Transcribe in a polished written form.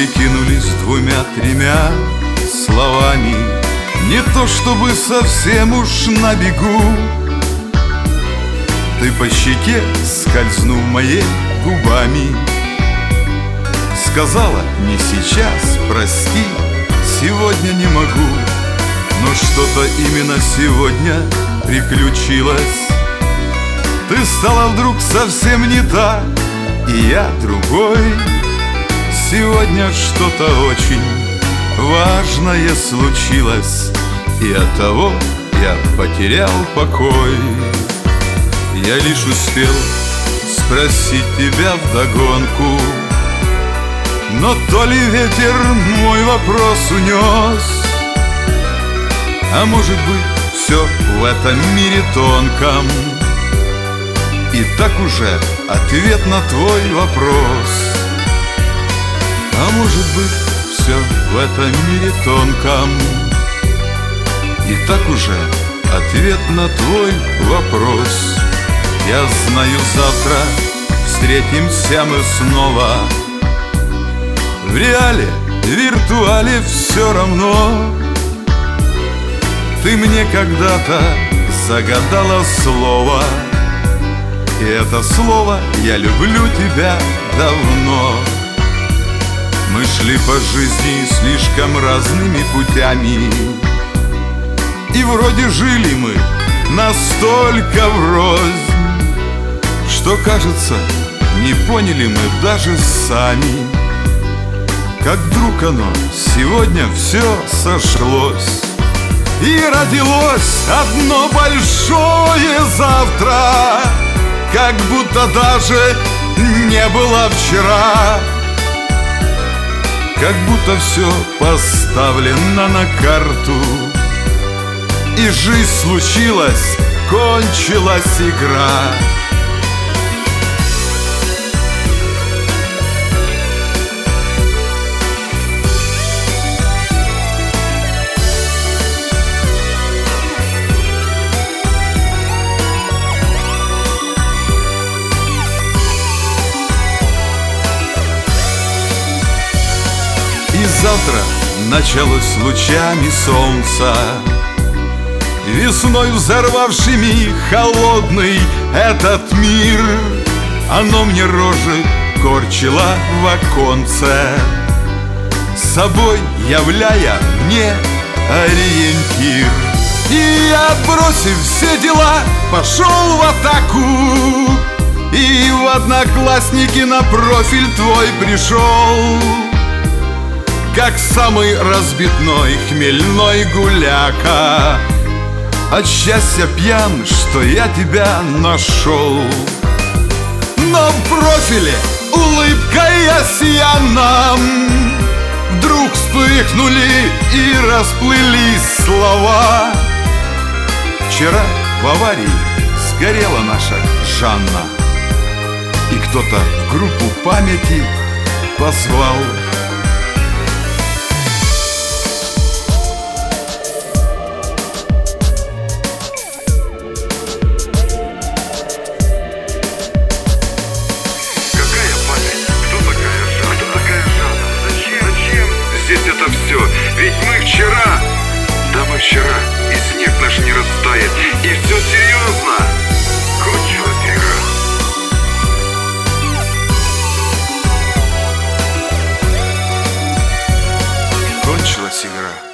перекинулись двумя-тремя словами. Не то чтобы совсем уж на бегу. Ты по щеке скользнув моей губами, сказала: не сейчас, прости, сегодня не могу. Но что-то именно сегодня приключилось. Ты стала вдруг совсем не та, и я другой. Сегодня что-то очень важное случилось, и оттого я потерял покой. Я лишь успел спросить тебя вдогонку, но то ли ветер мой вопрос унес, а может быть, все в этом мире тонком и так уже ответ на твой вопрос. А может быть, все в этом мире тонком и так уже ответ на твой вопрос. Я знаю, завтра встретимся мы снова. В реале, виртуале все равно. Ты мне когда-то загадала слово, и это слово «я люблю тебя» давно. Мы шли по жизни слишком разными путями, и вроде жили мы настолько врозь, что, кажется, не поняли мы даже сами, как вдруг оно сегодня все сошлось. И родилось одно большое завтра, как будто даже не было вчера, как будто все поставлено на карту, и жизнь случилась, кончилась игра. И завтра началось лучами солнца, весной взорвавшими холодный этот мир. Оно мне рожи корчило в оконце, собой являя мне ориентир. И я, отбросив все дела, пошел в атаку, и в одноклассники на профиль твой пришел, как самый разбитной хмельной гуляка. От счастья пьян, что я тебя нашел. Но в профиле улыбкой осияном вдруг вспыхнули и расплылись слова. Вчера в аварии сгорела наша Жанна, и кто-то в группу памяти позвал. Это все, ведь мы вчера, да мы вчера, и снег наш не растает, и все серьезно. Кончилась игра. Кончилась игра.